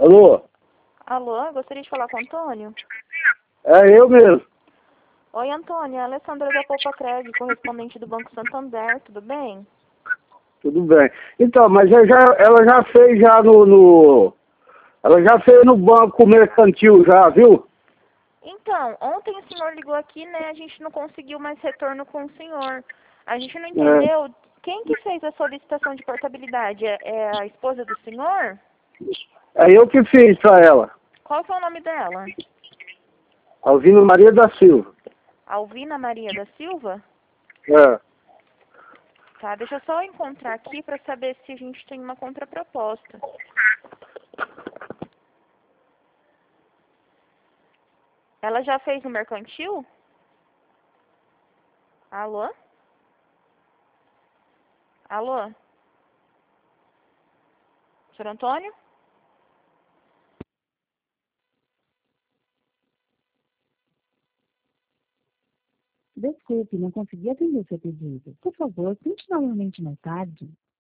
Alô? Alô, gostaria de falar com o Antônio? É eu mesmo. Oi, Antônio, é a Alessandra da Poupa Crédito, correspondente do Banco Santander, tudo bem? Tudo bem. Então, mas ela já fez já ela já fez no banco mercantil já, viu? Então, ontem o senhor ligou aqui, né? A gente não conseguiu mais retorno com o senhor. A gente não É, entendeu quem que fez a solicitação de portabilidade. É a esposa do senhor? é eu que fiz pra ela. Qual que é o nome dela? Alvino Maria da Silva. Alvina Maria da Silva? É. Tá, deixa eu só encontrar aqui para saber se a gente tem uma contraproposta. Ela já fez no mercantil? Alô? Alô? Senhor Antônio? Desculpe, não consegui atender o seu pedido. Por favor, tente novamente mais tarde.